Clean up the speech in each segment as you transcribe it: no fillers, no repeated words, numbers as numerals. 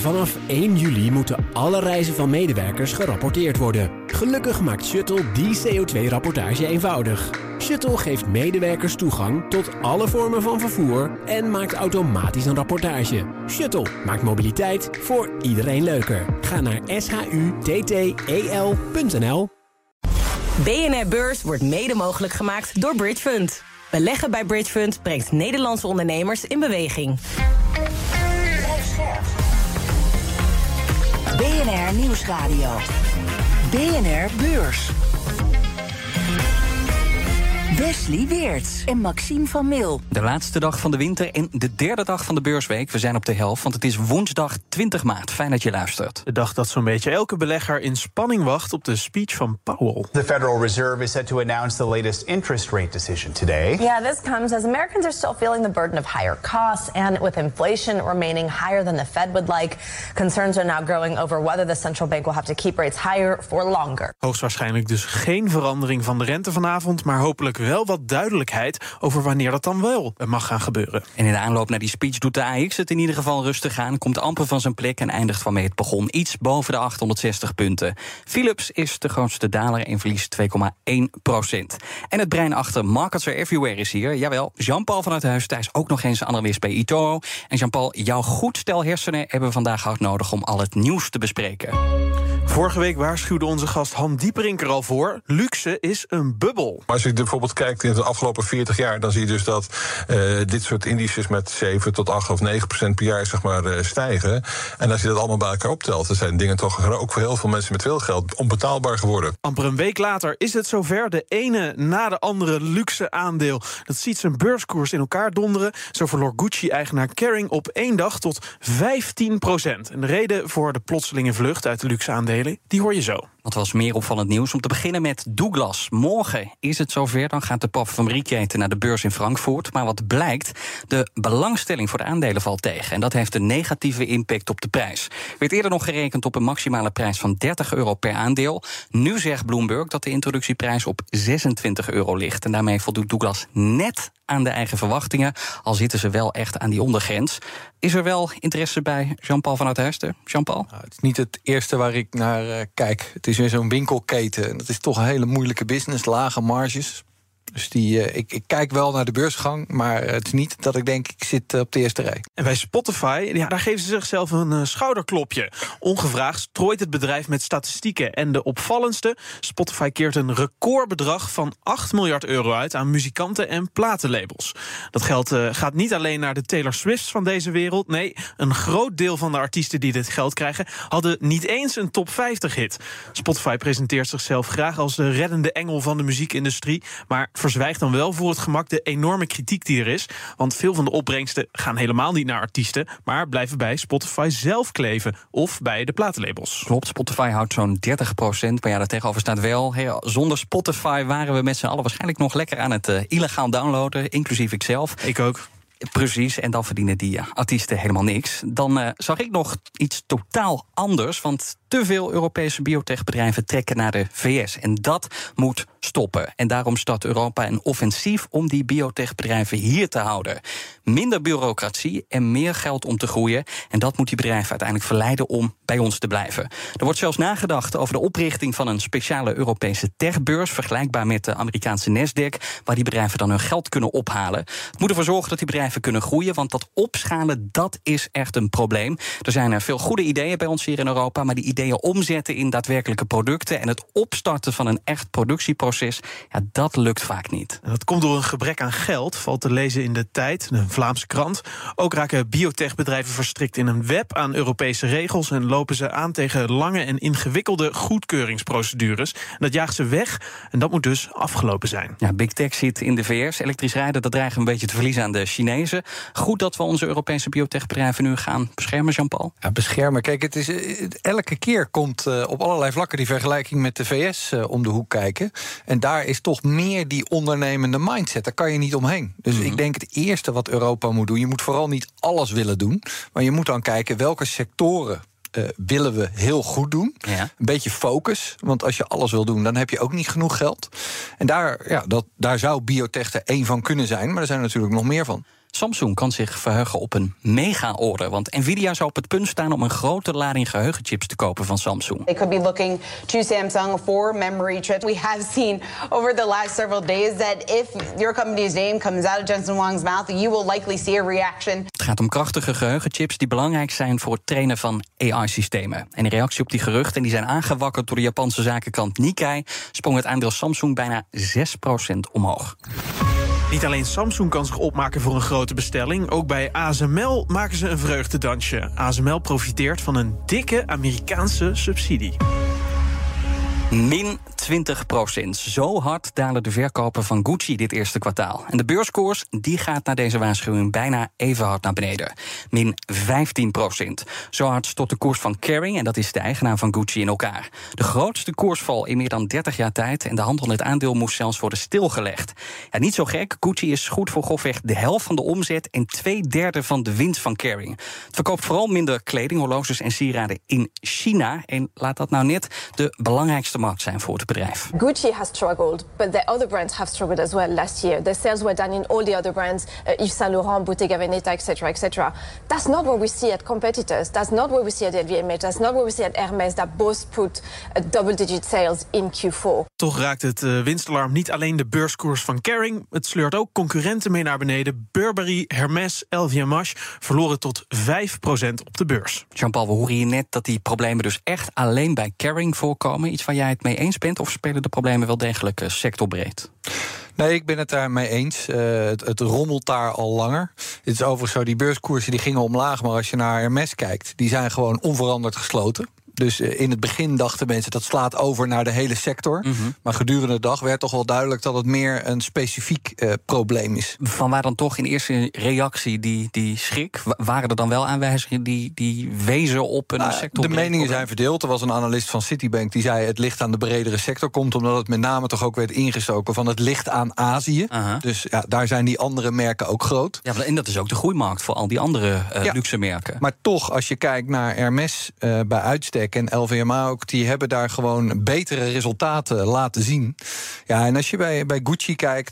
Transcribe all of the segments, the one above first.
Vanaf 1 juli moeten alle reizen van medewerkers gerapporteerd worden. Gelukkig maakt Shuttle die CO2-rapportage eenvoudig. Shuttle geeft medewerkers toegang tot alle vormen van vervoer en maakt automatisch een rapportage. Shuttle maakt mobiliteit voor iedereen leuker. Ga naar shutttel.nl. BNR Beurs wordt mede mogelijk gemaakt door Bridgefund. Beleggen bij Bridgefund brengt Nederlandse ondernemers in beweging. BNR Nieuwsradio. BNR Beurs. Wesley Weerts en Maxime van Mil. De laatste dag van de winter en de derde dag van de beursweek. We zijn op de helft, want het is woensdag 20 maart. Fijn dat je luistert. De dag dat zo'n beetje elke belegger in spanning wacht op de speech van Powell. The Federal Reserve is set to announce the latest interest rate decision today. Yeah, this comes as Americans are still feeling the burden of higher costs and with inflation remaining higher than the Fed would like. Concerns are now growing over whether the central bank will have to keep rates higher for longer. Hoogstwaarschijnlijk dus geen verandering van de rente vanavond, maar hopelijk wel wat duidelijkheid over wanneer dat dan wel mag gaan gebeuren. En in de aanloop naar die speech doet de AX het in ieder geval rustig aan, komt amper van zijn plek en eindigt waarmee het begon. Iets boven de 860 punten. Philips is de grootste daler en verliest 2,1%. En het brein achter Markets Are Everywhere is hier. Jawel, Jean-Paul vanuit Huis, hij is ook nog eens analist bij eToro. En Jean-Paul, jouw goed stel hersenen hebben we vandaag hard nodig om al het nieuws te bespreken. Vorige week waarschuwde onze gast Han Dieperink er al voor. Luxe is een bubbel. Als je bijvoorbeeld kijkt in de afgelopen 40 jaar... dan zie je dus dat dit soort indices met 7 tot 8 of 9% per jaar zeg maar, stijgen. En als je dat allemaal bij elkaar optelt... dan zijn dingen toch ook voor heel veel mensen met veel geld onbetaalbaar geworden. Amper een week later is het zover. De ene na de andere luxe aandeel. Dat ziet zijn beurskoers in elkaar donderen. Zo verloor Gucci-eigenaar Kering op 1 dag tot 15%. En de reden voor de plotselinge vlucht uit de luxe aandelen, die hoor je zo. Wat was meer opvallend nieuws? Om te beginnen met Douglas. Morgen is het zover, dan gaat de parfumerieketen naar de beurs in Frankfurt. Maar wat blijkt, de belangstelling voor de aandelen valt tegen. En dat heeft een negatieve impact op de prijs. Werd eerder nog gerekend op een maximale prijs van €30 per aandeel. Nu zegt Bloomberg dat de introductieprijs op €26 ligt. En daarmee voldoet Douglas net aan de eigen verwachtingen, al zitten ze wel echt aan die ondergrens. Is er wel interesse bij Jean-Paul vanuit Huister? Jean-Paul? Nou, het is niet het eerste waar ik naar kijk. Het is weer zo'n winkelketen. En dat is toch een hele moeilijke business, lage marges. Dus ik kijk wel naar de beursgang, maar het is niet dat ik denk, ik zit op de eerste rij. En bij Spotify, ja, daar geven ze zichzelf een schouderklopje. Ongevraagd strooit het bedrijf met statistieken. En de opvallendste, Spotify keert een recordbedrag van €8 miljard uit aan muzikanten en platenlabels. Dat geld gaat niet alleen naar de Taylor Swifts van deze wereld. Nee, een groot deel van de artiesten die dit geld krijgen hadden niet eens een top 50 hit. Spotify presenteert zichzelf graag als de reddende engel van de muziekindustrie, maar verzwijgt dan wel voor het gemak de enorme kritiek die er is. Want veel van de opbrengsten gaan helemaal niet naar artiesten, maar blijven bij Spotify zelf kleven of bij de platenlabels. Klopt, Spotify houdt zo'n 30%, maar ja, daar tegenover staat wel. Zonder Spotify waren we met z'n allen waarschijnlijk nog lekker aan het illegaal downloaden, inclusief ikzelf. Ik ook. Precies, en dan verdienen die artiesten helemaal niks. Dan zag ik nog iets totaal anders, want te veel Europese biotechbedrijven trekken naar de VS. En dat moet stoppen. En daarom start Europa een offensief om die biotechbedrijven hier te houden. Minder bureaucratie en meer geld om te groeien. En dat moet die bedrijven uiteindelijk verleiden om bij ons te blijven. Er wordt zelfs nagedacht over de oprichting van een speciale Europese techbeurs, vergelijkbaar met de Amerikaanse Nasdaq, waar die bedrijven dan hun geld kunnen ophalen. Het moet ervoor zorgen dat die bedrijven kunnen groeien, want dat opschalen, dat is echt een probleem. Er zijn veel goede ideeën bij ons hier in Europa, maar die ideeën omzetten in daadwerkelijke producten en het opstarten van een echt productieproces, ja, dat lukt vaak niet. En dat komt door een gebrek aan geld, valt te lezen in De Tijd, een Vlaamse krant. Ook raken biotechbedrijven verstrikt in een web aan Europese regels en lopen ze aan tegen lange en ingewikkelde goedkeuringsprocedures. En dat jaagt ze weg en dat moet dus afgelopen zijn. Ja, Big Tech zit in de VS. Elektrisch rijden, dat dreigen we een beetje te verliezen aan de Chinezen. Goed dat we onze Europese biotechbedrijven nu gaan beschermen, Jean-Paul? Ja, beschermen. Kijk, het is elke keer komt op allerlei vlakken die vergelijking met de VS om de hoek kijken. En daar is toch meer die ondernemende mindset. Daar kan je niet omheen. Dus ik denk het eerste wat Europa moet doen, je moet vooral niet alles willen doen, maar je moet dan kijken welke sectoren willen we heel goed doen. Ja. Een beetje focus, want als je alles wil doen, dan heb je ook niet genoeg geld. En daar zou biotech er één van kunnen zijn, maar er zijn er natuurlijk nog meer van. Samsung kan zich verheugen op een mega-order, want Nvidia zou op het punt staan om een grote lading geheugenchips te kopen van Samsung. They could be looking to Samsung for memory chips. We have seen over the last several days that if your company's name comes out of Jensen Huang's mouth, you will likely see a reaction. Het gaat om krachtige geheugenchips die belangrijk zijn voor het trainen van AI-systemen. En in reactie op die geruchten, die zijn aangewakkerd door de Japanse zakenkrant Nikkei, sprong het aandeel Samsung bijna 6% omhoog. Niet alleen Samsung kan zich opmaken voor een grote bestelling, ook bij ASML maken ze een vreugdedansje. ASML profiteert van een dikke Amerikaanse subsidie. Min 20%. Zo hard dalen de verkopen van Gucci dit eerste kwartaal. En de beurskoers die gaat na deze waarschuwing bijna even hard naar beneden. Min 15%. Zo hard stort de koers van Kering, en dat is de eigenaar van Gucci, in elkaar. De grootste koersval in meer dan 30 jaar tijd, en de handel in het aandeel moest zelfs worden stilgelegd. Ja, niet zo gek. Gucci is goed voor grofweg de helft van de omzet en 2/3 van de winst van Kering. Het verkoopt vooral minder kleding, horloges en sieraden in China. En laat dat nou net de belangrijkste markt zijn voor het bedrijf. Gucci has struggled, but the other brands have struggled as well last year. The sales were down in all the other brands, Yves Saint Laurent, Bottega Veneta, etc., etc. That's not what we see at competitors. That's not what we see at LVMH. That's not what we see at Hermès. That both put double-digit sales in Q4. Toch raakt het winstalarm niet alleen de beurskoers van Kering. Het sleurt ook concurrenten mee naar beneden. Burberry, Hermès, LVMH verloren tot 5% op de beurs. Jean-Paul, we horen hier net dat die problemen dus echt alleen bij Kering voorkomen. Iets waar jij het mee eens bent, of spelen de problemen wel degelijk sectorbreed? Nee, ik ben het daarmee eens. Het rommelt daar al langer. Het is overigens zo, die beurskoersen die gingen omlaag, maar als je naar Hermès kijkt, die zijn gewoon onveranderd gesloten. Dus in het begin dachten mensen dat slaat over naar de hele sector. Mm-hmm. Maar gedurende de dag werd toch wel duidelijk dat het meer een specifiek probleem is. Vanwaar dan toch in eerste reactie die schrik? Waren er dan wel aanwijzingen die wezen op een sector? De meningen zijn verdeeld. Er was een analist van Citibank die zei het ligt aan de bredere sector. Komt omdat het met name toch ook werd ingestoken van het ligt aan Azië. Uh-huh. Dus ja, daar zijn die andere merken ook groot. Ja, en dat is ook de groeimarkt voor al die andere luxe merken. Maar toch, als je kijkt naar Hermès bij uitstek en LVMH ook, die hebben daar gewoon betere resultaten laten zien. Ja, en als je bij Gucci kijkt,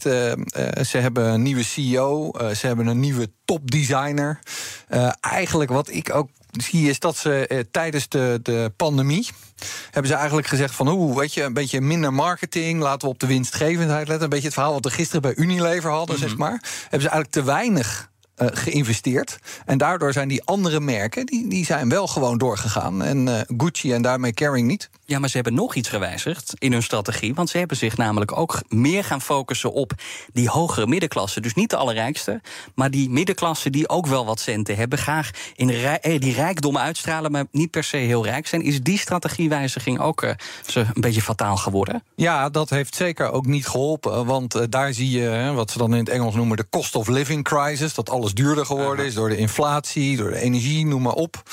ze hebben een nieuwe CEO, ze hebben een nieuwe topdesigner. Eigenlijk wat ik ook zie is dat ze tijdens de pandemie hebben ze eigenlijk gezegd van weet je, een beetje minder marketing, laten we op de winstgevendheid letten. Een beetje het verhaal wat we gisteren bij Unilever hadden, zeg maar. Hebben ze eigenlijk te weinig geïnvesteerd. En daardoor zijn die andere merken, die zijn wel gewoon doorgegaan. En Gucci en daarmee Kering niet. Ja, maar ze hebben nog iets gewijzigd in hun strategie. Want ze hebben zich namelijk ook meer gaan focussen op die hogere middenklasse. Dus niet de allerrijkste, maar die middenklasse die ook wel wat centen hebben. Graag in die rijkdom uitstralen, maar niet per se heel rijk zijn. Is die strategiewijziging ook een beetje fataal geworden? Ja, dat heeft zeker ook niet geholpen. Want daar zie je wat ze dan in het Engels noemen de cost of living crisis. Dat alles duurder geworden is door de inflatie, door de energie, noem maar op.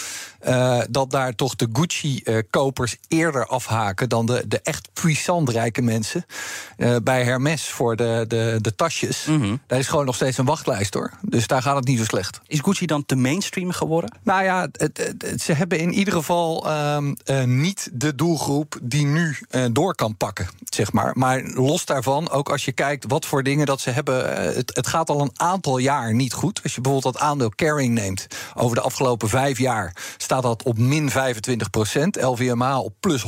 Dat daar toch de Gucci-kopers eerder afhaken dan de echt puissant rijke mensen. Bij Hermès voor de tasjes. Mm-hmm. Daar is gewoon nog steeds een wachtlijst, hoor. Dus daar gaat het niet zo slecht. Is Gucci dan te mainstream geworden? Nou ja, ze hebben in ieder geval niet de doelgroep die nu door kan pakken, zeg maar. Maar los daarvan, ook als je kijkt wat voor dingen dat ze hebben, het gaat al een aantal jaar niet goed. Als je bijvoorbeeld dat aandeel Kering neemt, over de afgelopen 5 jaar staat dat op min 25%, LVMH op plus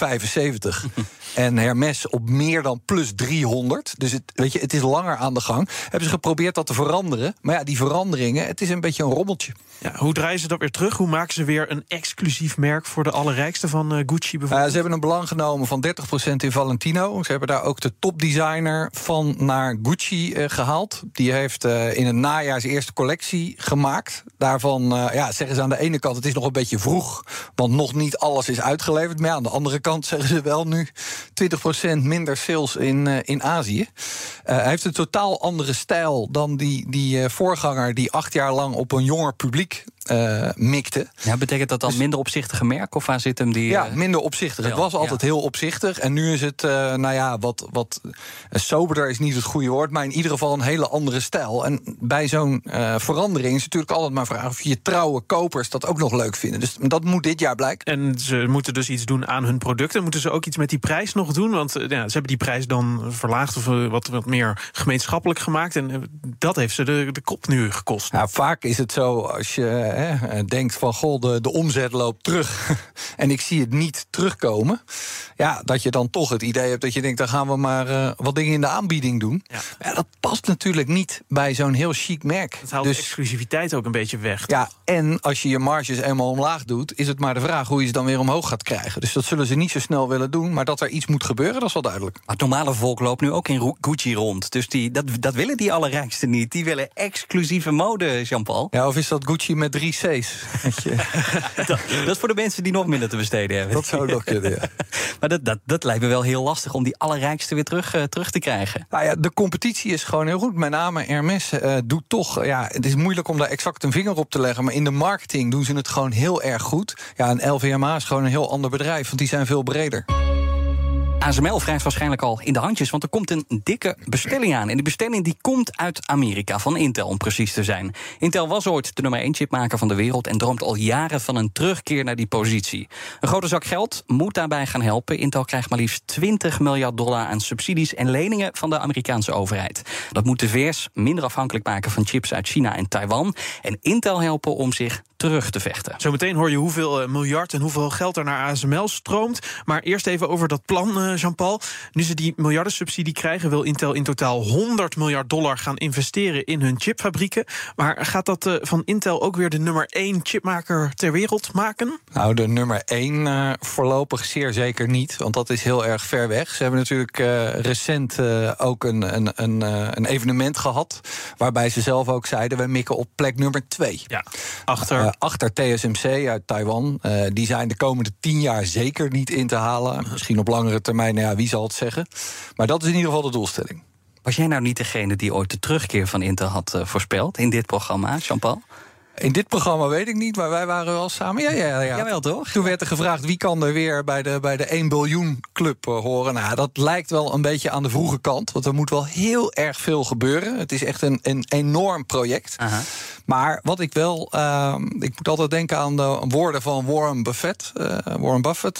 175 en Hermès op meer dan plus 300. Dus het is langer aan de gang. Hebben ze geprobeerd dat te veranderen, maar ja, die veranderingen, het is een beetje een rommeltje. Ja, hoe draaien ze dat weer terug? Hoe maken ze weer een exclusief merk voor de allerrijkste van Gucci bijvoorbeeld? Ze hebben een belang genomen van 30% in Valentino. Ze hebben daar ook de topdesigner van naar Gucci gehaald. Die heeft in het najaar zijn eerste collectie gemaakt. Daarvan zeggen ze aan de ene kant, het is nog een beetje vroeg, want nog niet alles is uitgeleverd. Maar aan de andere kant zeggen ze wel nu 20% minder sales in Azië. Hij heeft een totaal andere stijl dan die voorganger die 8 jaar lang op een jonger publiek mikte. Ja, betekent dat dan minder opzichtige merk? Of waar zit hem die... Ja, minder opzichtig. Het was altijd heel opzichtig. En nu is het, wat soberder is niet het goede woord, maar in ieder geval een hele andere stijl. En bij zo'n verandering is het natuurlijk altijd maar vragen of je trouwe kopers dat ook nog leuk vinden. Dus dat moet dit jaar blijken. En ze moeten dus iets doen aan hun producten. Moeten ze ook iets met die prijs nog doen? Want ze hebben die prijs dan verlaagd of wat meer gemeenschappelijk gemaakt. En dat heeft ze de kop nu gekost. Ja, vaak is het zo, als je denkt van, goh, de omzet loopt terug en ik zie het niet terugkomen, ja, dat je dan toch het idee hebt dat je denkt, dan gaan we maar wat dingen in de aanbieding doen. Ja. Ja, dat past natuurlijk niet bij zo'n heel chic merk. Het haalt de exclusiviteit ook een beetje weg. Ja, toch? en als je marges eenmaal omlaag doet, is het maar de vraag hoe je ze dan weer omhoog gaat krijgen. Dus dat zullen ze niet zo snel willen doen, maar dat er iets moet gebeuren, dat is wel duidelijk. Maar het normale volk loopt nu ook in Gucci rond. Dus dat willen die allerrijksten niet. Die willen exclusieve mode, Jean-Paul. Ja, of is dat Gucci met 3 C's? dat is voor de mensen die nog minder te besteden hebben. Dat zou nog kunnen, ja. Maar dat lijkt me wel heel lastig om die allerrijksten weer terug te krijgen. Nou ja, de competitie is gewoon heel goed. Met name Hermès doet toch... Ja, het is moeilijk om daar exact een vinger op te leggen, maar in de marketing doen ze het gewoon heel erg goed. Ja, en LVMH is gewoon een heel ander bedrijf, want die zijn veel breder. ASML wrijft waarschijnlijk al in de handjes, want er komt een dikke bestelling aan. En die bestelling die komt uit Amerika, van Intel om precies te zijn. Intel was ooit de nummer 1 chipmaker van de wereld en droomt al jaren van een terugkeer naar die positie. Een grote zak geld moet daarbij gaan helpen. Intel krijgt maar liefst $20 miljard aan subsidies en leningen van de Amerikaanse overheid. Dat moet de VS minder afhankelijk maken van chips uit China en Taiwan en Intel helpen om zich terug te vechten. Zometeen hoor je hoeveel miljard en hoeveel geld er naar ASML stroomt. Maar eerst even over dat plan, Jean-Paul. Nu ze die miljardensubsidie krijgen, wil Intel in totaal $100 miljard gaan investeren in hun chipfabrieken. Maar gaat dat van Intel ook weer de nummer 1 chipmaker ter wereld maken? Nou, de nummer 1 voorlopig zeer zeker niet, want dat is heel erg ver weg. Ze hebben natuurlijk recent ook een evenement gehad, waarbij ze zelf ook zeiden, we mikken op plek nummer 2. Ja, achter TSMC uit Taiwan. Die zijn de komende 10 jaar zeker niet in te halen. Misschien op langere termijn, ja, wie zal het zeggen. Maar dat is in ieder geval de doelstelling. Was jij nou niet degene die ooit de terugkeer van Intel had voorspeld in dit programma, Jean-Paul? In dit programma weet ik niet, maar wij waren wel samen. Ja. Jawel, toch? Toen werd er gevraagd wie kan er weer bij de 1 biljoen club horen. Nou, dat lijkt wel een beetje aan de vroege kant, want er moet wel heel erg veel gebeuren. Het is echt een enorm project. Aha. Maar wat ik wel... ik moet altijd denken aan de woorden van Warren Buffett.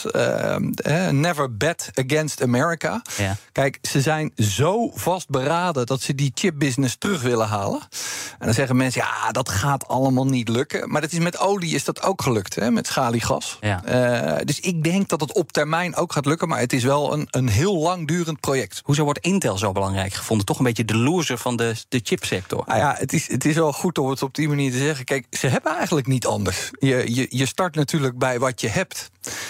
Never bet against America. Ja. Kijk, ze zijn zo vastberaden dat ze die chipbusiness terug willen halen. En dan zeggen mensen, ja, dat gaat allemaal niet lukken. Maar dat is met olie is dat ook gelukt, hè, met schaliegas. Ja. Dus ik denk dat het op termijn ook gaat lukken, maar het is wel een heel langdurend project. Hoezo wordt Intel zo belangrijk gevonden? Toch een beetje de loser van de chipsector. Nou ja, het is wel goed om het op die manier te zeggen. Kijk, ze hebben eigenlijk niet anders. Je start natuurlijk bij wat je hebt.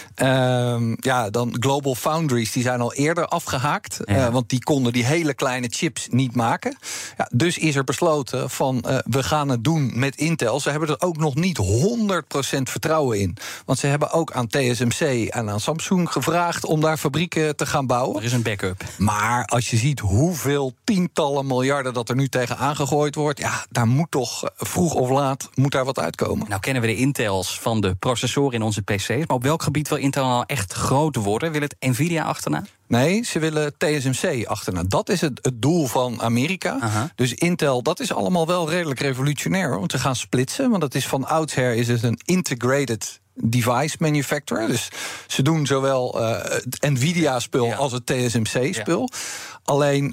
Dan Global Foundries, die zijn al eerder afgehaakt. Ja. Want die konden die hele kleine chips niet maken. Ja, dus is er besloten van we gaan het doen met Intel. Ze hebben er ook nog niet 100% vertrouwen in. Want ze hebben ook aan TSMC en aan Samsung gevraagd om daar fabrieken te gaan bouwen. Er is een backup. Maar als je ziet hoeveel tientallen miljarden dat er nu tegen aangegooid wordt, ja, daar moet toch vroeg of laat moet daar wat uitkomen. Nou kennen we de Intels van de processoren in onze PC's, maar op welk gebied wil Intel nou echt groot worden? Wil het Nvidia achterna? Nee, ze willen TSMC achterna. Dat is het doel van Amerika. Aha. Dus Intel, dat is allemaal wel redelijk revolutionair. Want ze gaan splitsen, want dat is van oudsher is het een integrated device manufacturer. Dus ze doen zowel het Nvidia-spul als het TSMC-spul. Ja. Alleen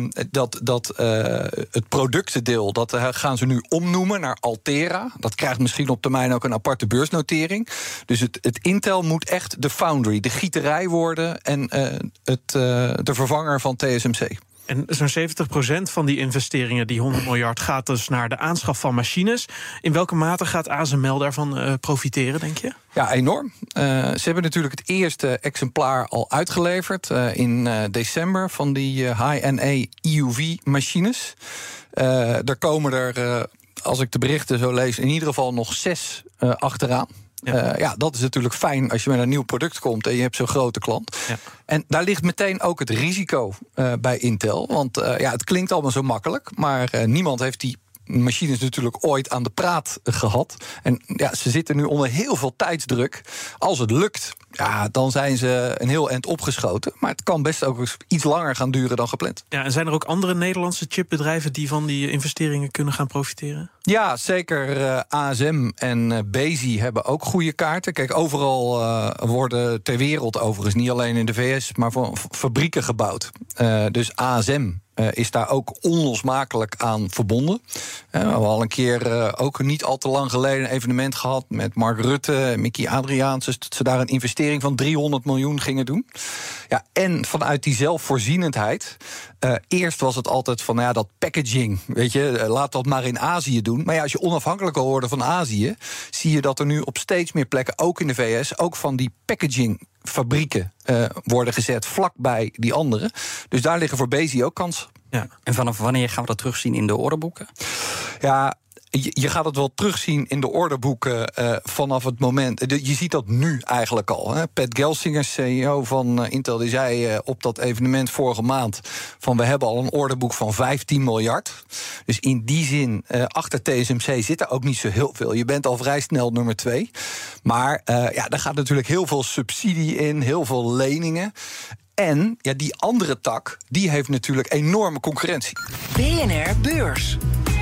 het productendeel, dat gaan ze nu omnoemen naar Altera. Dat krijgt misschien op termijn ook een aparte beursnotering. Dus het Intel moet echt de foundry, de gieterij worden en de vervanger van TSMC. En zo'n 70% van die investeringen, die 100 miljard, gaat dus naar de aanschaf van machines. In welke mate gaat ASML daarvan profiteren, denk je? Ja, enorm. Ze hebben natuurlijk het eerste exemplaar al uitgeleverd in december van die high-NA EUV-machines. Daar komen er, als ik de berichten zo lees, in ieder geval nog 6 achteraan. Ja, dat is natuurlijk fijn als je met een nieuw product komt en je hebt zo'n grote klant. Ja. En daar ligt meteen ook het risico bij Intel. Want het klinkt allemaal zo makkelijk, maar niemand heeft die machines natuurlijk ooit aan de praat gehad. En ja, ze zitten nu onder heel veel tijdsdruk. Als het lukt, ja, dan zijn ze een heel eind opgeschoten. Maar het kan best ook eens iets langer gaan duren dan gepland. Ja, en zijn er ook andere Nederlandse chipbedrijven die van die investeringen kunnen gaan profiteren? Ja, zeker. ASM en Besi hebben ook goede kaarten. Kijk, overal worden ter wereld overigens, niet alleen in de VS, maar voor fabrieken gebouwd. Dus ASM is daar ook onlosmakelijk aan verbonden. We hebben al een keer, ook niet al te lang geleden, een evenement gehad met Mark Rutte en Mickey Adriaans, dus dat ze daar een investering van 300 miljoen gingen doen. Ja, en vanuit die zelfvoorzienendheid. Eerst was het altijd van, dat packaging, weet je, laat dat maar in Azië doen. Maar ja, als je onafhankelijk wil worden van Azië, zie je dat er nu op steeds meer plekken, ook in de VS, ook van die packagingfabrieken worden gezet vlakbij die andere. Dus daar liggen voor Besi ook kansen. Ja. En vanaf wanneer gaan we dat terugzien in de orderboeken? Ja, je gaat het wel terugzien in de orderboeken vanaf het moment. Je ziet dat nu eigenlijk al. Hè. Pat Gelsinger, CEO van Intel, die zei op dat evenement vorige maand van we hebben al een orderboek van 15 miljard. Dus in die zin, achter TSMC zit er ook niet zo heel veel. Je bent al vrij snel nummer 2. Maar daar gaat natuurlijk heel veel subsidie in, heel veel leningen. En ja, die andere tak, die heeft natuurlijk enorme concurrentie. BNR Beurs.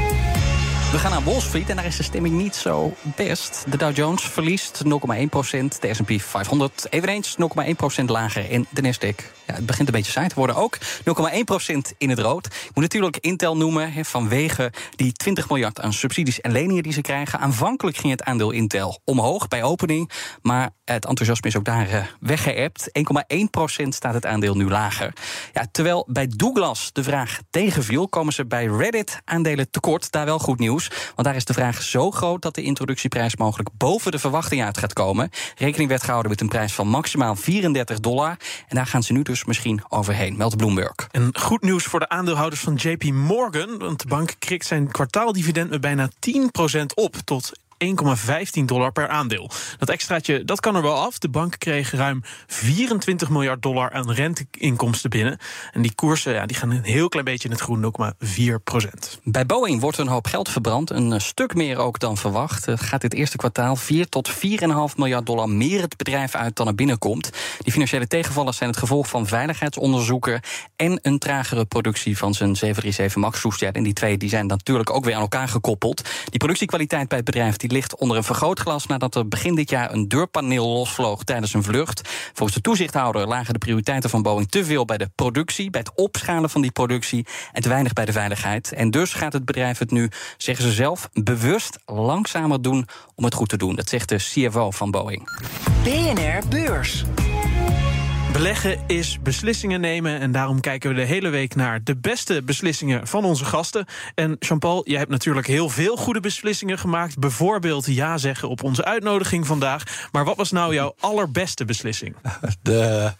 We gaan naar Wall Street en daar is de stemming niet zo best. De Dow Jones verliest 0,1%, de S&P 500 eveneens 0,1% lager. En de Nasdaq, het begint een beetje saai te worden ook, 0,1% in het rood. Ik moet natuurlijk Intel noemen, vanwege die 20 miljard aan subsidies en leningen die ze krijgen. Aanvankelijk ging het aandeel Intel omhoog bij opening, maar het enthousiasme is ook daar weggeëpt. 1,1% staat het aandeel nu lager. Ja, terwijl bij Douglas de vraag tegenviel, komen ze bij Reddit aandelen tekort. Daar wel goed nieuws. Want daar is de vraag zo groot dat de introductieprijs mogelijk boven de verwachting uit gaat komen. Rekening werd gehouden met een prijs van maximaal $34. En daar gaan ze nu dus misschien overheen, meldt Bloomberg. En goed nieuws voor de aandeelhouders van JP Morgan. Want de bank krikt zijn kwartaaldividend met bijna 10% op tot $1,15 per aandeel. Dat extraatje, dat kan er wel af. De bank kreeg ruim $24 miljard aan renteinkomsten binnen. En die koersen die gaan een heel klein beetje in het groen, 0,4%. Bij Boeing wordt er een hoop geld verbrand. Een stuk meer ook dan verwacht. Het gaat dit eerste kwartaal 4 tot $4,5 miljard meer het bedrijf uit dan er binnenkomt. Die financiële tegenvallers zijn het gevolg van veiligheidsonderzoeken en een tragere productie van zijn 737 MAX-toestel. En die twee die zijn natuurlijk ook weer aan elkaar gekoppeld. Die productiekwaliteit bij het bedrijf die ligt onder een vergrootglas nadat er begin dit jaar een deurpaneel losvloog tijdens een vlucht. Volgens de toezichthouder lagen de prioriteiten van Boeing te veel bij de productie, bij het opschalen van die productie en te weinig bij de veiligheid. En dus gaat het bedrijf het nu, zeggen ze zelf, bewust langzamer doen om het goed te doen. Dat zegt de CFO van Boeing. BNR Beurs. Beleggen is beslissingen nemen en daarom kijken we de hele week naar de beste beslissingen van onze gasten. En Jean-Paul, jij hebt natuurlijk heel veel goede beslissingen gemaakt. Bijvoorbeeld ja zeggen op onze uitnodiging vandaag. Maar wat was nou jouw allerbeste beslissing? De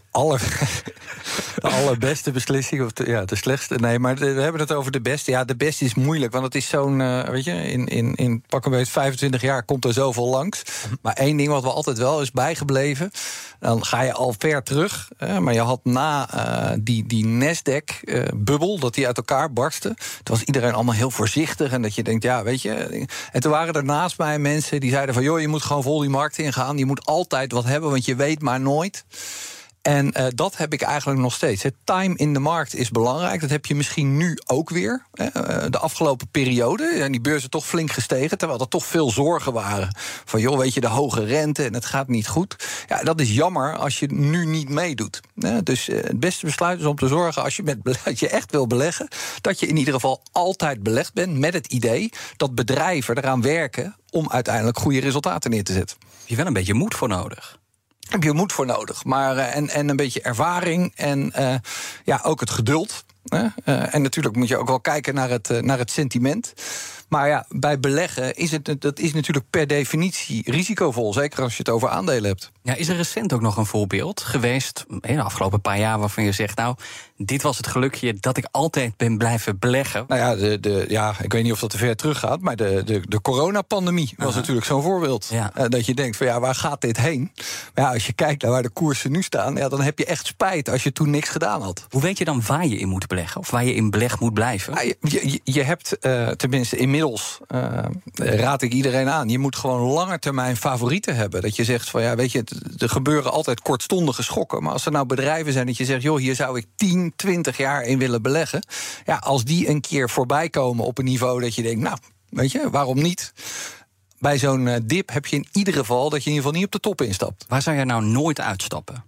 allerbeste beslissing, of de slechtste. Nee, maar we hebben het over de beste. Ja, de beste is moeilijk, want het is zo'n, weet je, in pak een beetje 25 jaar komt er zoveel langs. Maar één ding wat we altijd wel is bijgebleven, dan ga je al ver terug. Maar je had na die Nasdaq-bubbel, dat die uit elkaar barstte. Toen was iedereen allemaal heel voorzichtig en dat je denkt, ja, weet je. En toen waren er naast mij mensen die zeiden van, joh, je moet gewoon vol die markt ingaan. Je moet altijd wat hebben, want je weet maar nooit. En dat heb ik eigenlijk nog steeds. Het time in de markt is belangrijk. Dat heb je misschien nu ook weer. De afgelopen periode. En die beurzen toch flink gestegen. Terwijl er toch veel zorgen waren. Van joh, weet je, de hoge rente en het gaat niet goed. Ja, dat is jammer als je nu niet meedoet. Dus het beste besluit is om te zorgen, als je echt wil beleggen, dat je in ieder geval altijd belegd bent met het idee dat bedrijven eraan werken om uiteindelijk goede resultaten neer te zetten. Heb je wel een beetje moed voor nodig? Heb je moed voor nodig, maar en een beetje ervaring en ook het geduld. En natuurlijk moet je ook wel kijken naar het sentiment. Maar ja, bij beleggen dat is natuurlijk per definitie risicovol. Zeker als je het over aandelen hebt. Ja, is er recent ook nog een voorbeeld geweest, de afgelopen paar jaar, waarvan je zegt, nou, dit was het gelukje dat ik altijd ben blijven beleggen? Nou ja, ik weet niet of dat te ver terug gaat, maar de coronapandemie was natuurlijk zo'n voorbeeld. Ja. Dat je denkt van ja, waar gaat dit heen? Maar ja, als je kijkt naar waar de koersen nu staan, ja, dan heb je echt spijt als je toen niks gedaan had. Hoe weet je dan waar je in moet beleggen? Of waar je in beleg moet blijven? Je hebt, tenminste inmiddels, raad ik iedereen aan, je moet gewoon langetermijn favorieten hebben. Dat je zegt van ja, weet je, er gebeuren altijd kortstondige schokken. Maar als er nou bedrijven zijn dat je zegt, joh, hier zou ik 10, 20 jaar in willen beleggen. Ja, als die een keer voorbij komen op een niveau dat je denkt, nou, weet je, waarom niet? Bij zo'n dip heb je in ieder geval dat je in ieder geval niet op de top instapt. Waar zou jij nou nooit uitstappen?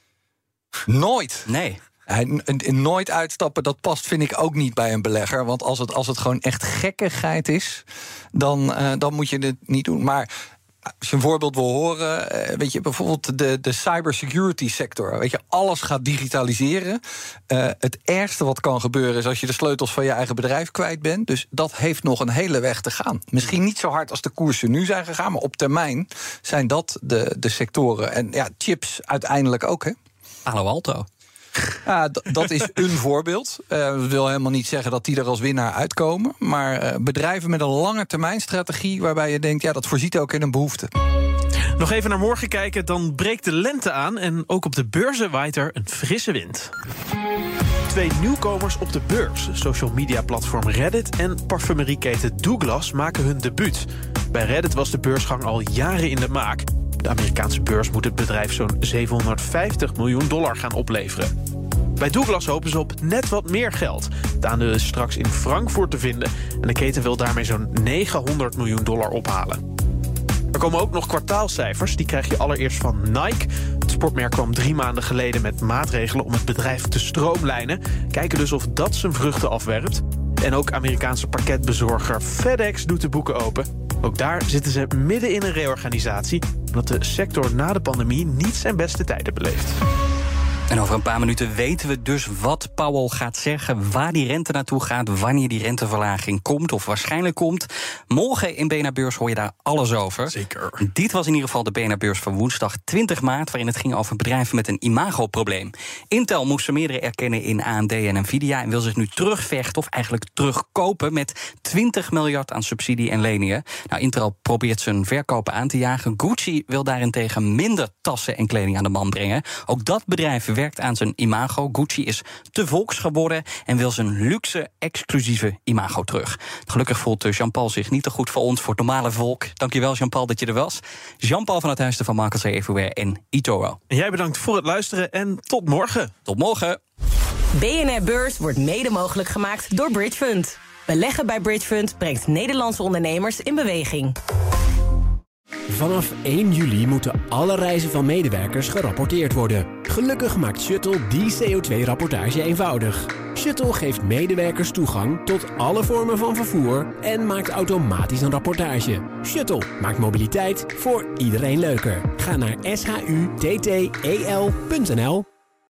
Nooit? Nee. Nooit uitstappen, dat past, vind ik, ook niet bij een belegger. Want als het gewoon echt gekkigheid is, dan moet je het niet doen. Maar als je een voorbeeld wil horen, weet je, bijvoorbeeld de cybersecurity sector. Weet je, alles gaat digitaliseren. Het ergste wat kan gebeuren is als je de sleutels van je eigen bedrijf kwijt bent. Dus dat heeft nog een hele weg te gaan. Misschien niet zo hard als de koersen nu zijn gegaan, maar op termijn zijn dat de sectoren. En ja, chips uiteindelijk ook, hè? Palo Alto. Ja, dat is een voorbeeld. Dat wil helemaal niet zeggen dat die er als winnaar uitkomen. Maar bedrijven met een lange termijn strategie waarbij je denkt, ja, dat voorziet ook in een behoefte. Nog even naar morgen kijken, dan breekt de lente aan en ook op de beurzen waait er een frisse wind. 2 nieuwkomers op de beurs. Social media platform Reddit en parfumerieketen Douglas maken hun debuut. Bij Reddit was de beursgang al jaren in de maak. De Amerikaanse beurs moet het bedrijf zo'n $750 miljoen gaan opleveren. Bij Douglas hopen ze op net wat meer geld. Het aandeel is straks in Frankfurt te vinden en de keten wil daarmee zo'n $900 miljoen ophalen. Er komen ook nog kwartaalcijfers, die krijg je allereerst van Nike. Het sportmerk kwam 3 maanden geleden met maatregelen om het bedrijf te stroomlijnen. Kijken dus of dat zijn vruchten afwerpt. En ook Amerikaanse pakketbezorger FedEx doet de boeken open. Ook daar zitten ze midden in een reorganisatie, omdat de sector na de pandemie niet zijn beste tijden beleeft. En over een paar minuten weten we dus wat Powell gaat zeggen, waar die rente naartoe gaat, wanneer die renteverlaging komt of waarschijnlijk komt. Morgen in BNR Beurs hoor je daar alles over. Zeker. Dit was in ieder geval de BNR Beurs van woensdag 20 maart... waarin het ging over bedrijven met een imagoprobleem. Intel moest vermeerderen erkennen in AMD en Nvidia en wil zich nu terugvechten of eigenlijk terugkopen met 20 miljard aan subsidie en leningen. Nou, Intel probeert zijn verkopen aan te jagen. Gucci wil daarentegen minder tassen en kleding aan de man brengen. Ook dat bedrijf werkt aan zijn imago. Gucci is te volks geworden en wil zijn luxe, exclusieve imago terug. Gelukkig voelt Jean-Paul zich niet te goed voor ons, voor het normale volk. Dankjewel, Jean-Paul, dat je er was. Jean-Paul van het Huis van Markets Everywhere en eToro. En jij bedankt voor het luisteren en tot morgen. Tot morgen. BNR Beurs wordt mede mogelijk gemaakt door Bridge Fund. Beleggen bij Bridge Fund brengt Nederlandse ondernemers in beweging. Vanaf 1 juli moeten alle reizen van medewerkers gerapporteerd worden. Gelukkig maakt Shuttle die CO2-rapportage eenvoudig. Shuttle geeft medewerkers toegang tot alle vormen van vervoer en maakt automatisch een rapportage. Shuttle maakt mobiliteit voor iedereen leuker. Ga naar shutttel.nl.